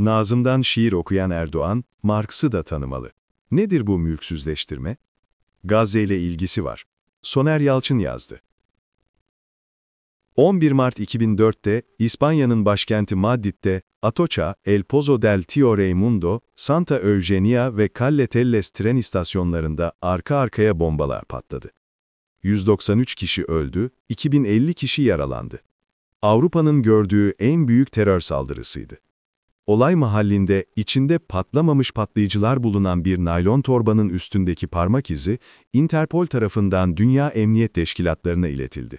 Nazım'dan şiir okuyan Erdoğan, Marx'ı da tanımalı. Nedir bu mülksüzleştirme? Gazze ile ilgisi var. Soner Yalçın yazdı. 11 Mart 2004'te İspanya'nın başkenti Madrid'de Atocha, El Pozo del Tío Raimundo, Santa Eugenia ve Calle Telles tren istasyonlarında arka arkaya bombalar patladı. 193 kişi öldü, 2050 kişi yaralandı. Avrupa'nın gördüğü en büyük terör saldırısıydı. Olay mahallinde içinde patlamamış patlayıcılar bulunan bir naylon torbanın üstündeki parmak izi, Interpol tarafından Dünya Emniyet Teşkilatlarına iletildi.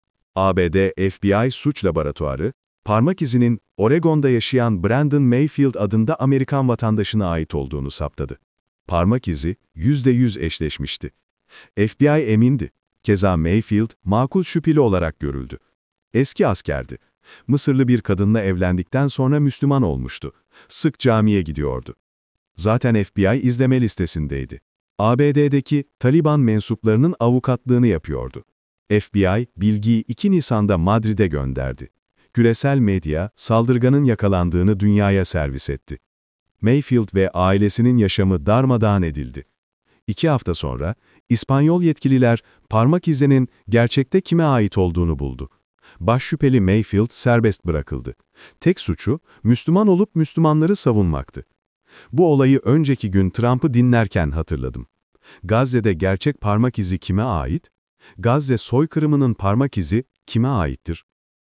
ABD FBI Suç Laboratuvarı, parmak izinin Oregon'da yaşayan Brandon Mayfield adında Amerikan vatandaşına ait olduğunu saptadı. Parmak izi %100 eşleşmişti. FBI emindi. Keza Mayfield makul şüpheli olarak görüldü. Eski askerdi. Mısırlı bir kadınla evlendikten sonra Müslüman olmuştu. Sık camiye gidiyordu. Zaten FBI izleme listesindeydi. ABD'deki Taliban mensuplarının avukatlığını yapıyordu. FBI, bilgiyi 2 Nisan'da Madrid'e gönderdi. Küresel medya, saldırganın yakalandığını dünyaya servis etti. Mayfield ve ailesinin yaşamı darmadağın edildi. 2 hafta sonra, İspanyol yetkililer parmak izinin gerçekte kime ait olduğunu buldu. Başşüpheli Mayfield serbest bırakıldı. Tek suçu, Müslüman olup Müslümanları savunmaktı. Bu olayı önceki gün Trump'ı dinlerken hatırladım. Gazze'de gerçek parmak izi kime ait? Gazze soykırımının parmak izi kime aittir?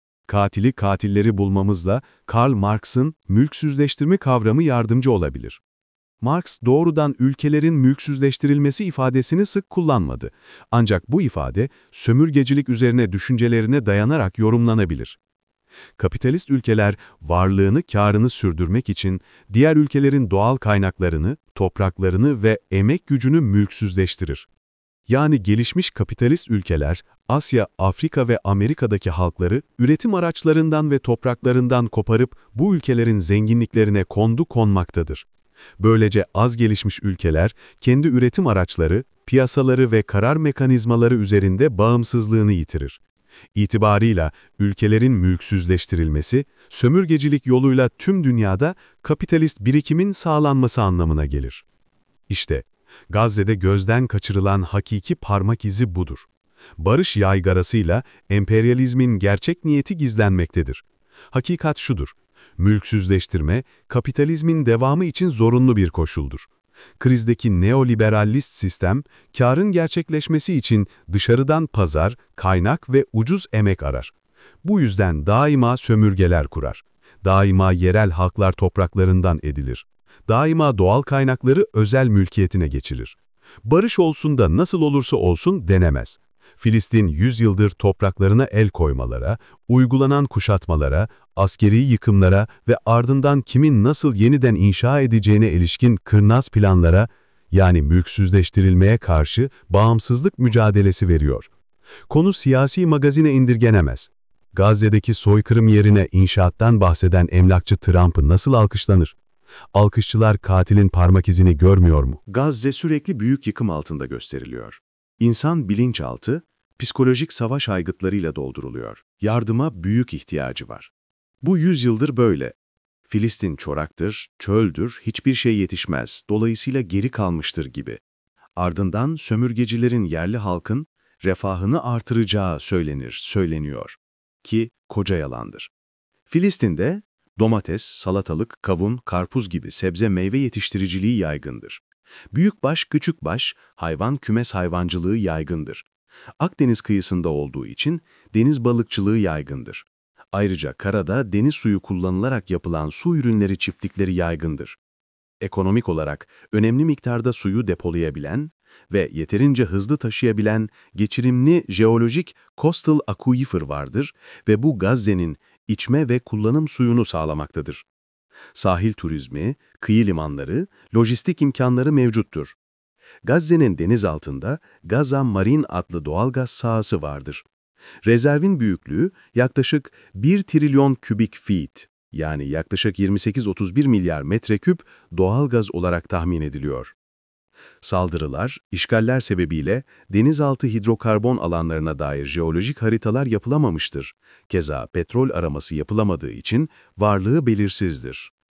Katilleri bulmamızla Karl Marx'ın mülksüzleştirme kavramı yardımcı olabilir. Marx doğrudan ülkelerin mülksüzleştirilmesi ifadesini sık kullanmadı. Ancak bu ifade sömürgecilik üzerine düşüncelerine dayanarak yorumlanabilir. Kapitalist ülkeler varlığını, kârını sürdürmek için diğer ülkelerin doğal kaynaklarını, topraklarını ve emek gücünü mülksüzleştirir. Yani gelişmiş kapitalist ülkeler, Asya, Afrika ve Amerika'daki halkları üretim araçlarından ve topraklarından koparıp bu ülkelerin zenginliklerine konmaktadır. Böylece az gelişmiş ülkeler, kendi üretim araçları, piyasaları ve karar mekanizmaları üzerinde bağımsızlığını yitirir. İtibarıyla ülkelerin mülksüzleştirilmesi, sömürgecilik yoluyla tüm dünyada kapitalist birikimin sağlanması anlamına gelir. İşte, Gazze'de gözden kaçırılan hakiki parmak izi budur. Barış yaygarasıyla emperyalizmin gerçek niyeti gizlenmektedir. Hakikat şudur: mülksüzleştirme, kapitalizmin devamı için zorunlu bir koşuldur. Krizdeki neoliberalist sistem, kârın gerçekleşmesi için dışarıdan pazar, kaynak ve ucuz emek arar. Bu yüzden daima sömürgeler kurar. Daima yerel halklar topraklarından edilir. Daima doğal kaynakları özel mülkiyetine geçirir. Barış olsun da nasıl olursa olsun denemez. Filistin 100 yıldır topraklarına el koymalara, uygulanan kuşatmalara, askeri yıkımlara ve ardından kimin nasıl yeniden inşa edeceğine ilişkin kırnaz planlara, yani mülksüzleştirilmeye karşı bağımsızlık mücadelesi veriyor. Konu siyasi magazine indirgenemez. Gazze'deki soykırım yerine inşaattan bahseden emlakçı Trump'ı nasıl alkışlanır? Alkışçılar katilin parmak izini görmüyor mu? Gazze sürekli büyük yıkım altında gösteriliyor. İnsan bilinçaltı, psikolojik savaş aygıtlarıyla dolduruluyor. Yardıma büyük ihtiyacı var. Bu 100 yıldır böyle. Filistin çoraktır, çöldür, hiçbir şey yetişmez, dolayısıyla geri kalmıştır gibi. Ardından sömürgecilerin yerli halkın refahını artıracağı söyleniyor. Ki koca yalandır. Filistin'de domates, salatalık, kavun, karpuz gibi sebze meyve yetiştiriciliği yaygındır. Büyükbaş, küçükbaş, hayvan kümes hayvancılığı yaygındır. Akdeniz kıyısında olduğu için deniz balıkçılığı yaygındır. Ayrıca karada deniz suyu kullanılarak yapılan su ürünleri çiftlikleri yaygındır. Ekonomik olarak önemli miktarda suyu depolayabilen ve yeterince hızlı taşıyabilen geçirimli jeolojik coastal aquifer vardır ve bu Gazze'nin içme ve kullanım suyunu sağlamaktadır. Sahil turizmi, kıyı limanları, lojistik imkanları mevcuttur. Gazze'nin deniz altında Gaza Marin adlı doğalgaz sahası vardır. Rezervin büyüklüğü yaklaşık 1 trilyon kübik feet, yani yaklaşık 28-31 milyar metreküp doğalgaz olarak tahmin ediliyor. Saldırılar, işgaller sebebiyle denizaltı hidrokarbon alanlarına dair jeolojik haritalar yapılamamıştır. Keza petrol araması yapılamadığı için varlığı belirsizdir.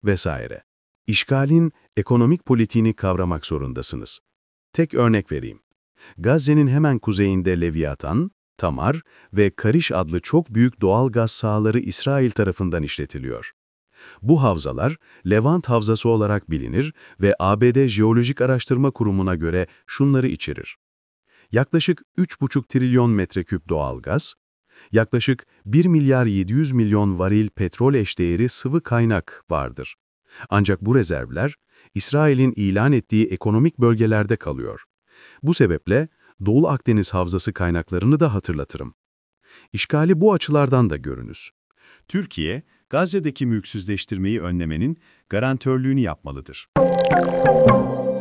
vesaire. İşgalin ekonomik politiğini kavramak zorundasınız. Tek örnek vereyim. Gazze'nin hemen kuzeyinde Leviathan, Tamar ve Kariş adlı çok büyük doğal gaz sahaları İsrail tarafından işletiliyor. Bu havzalar Levant Havzası olarak bilinir ve ABD Jeolojik Araştırma Kurumu'na göre şunları içerir. Yaklaşık 3,5 trilyon metreküp doğalgaz, yaklaşık 1 milyar 700 milyon varil petrol eşdeğeri sıvı kaynak vardır. Ancak bu rezervler İsrail'in ilan ettiği ekonomik bölgelerde kalıyor. Bu sebeple Doğu Akdeniz Havzası kaynaklarını da hatırlatırım. İşgali bu açılardan da görünüz. Türkiye, Gazze'deki mülksüzleştirmeyi önlemenin garantörlüğünü yapmalıdır.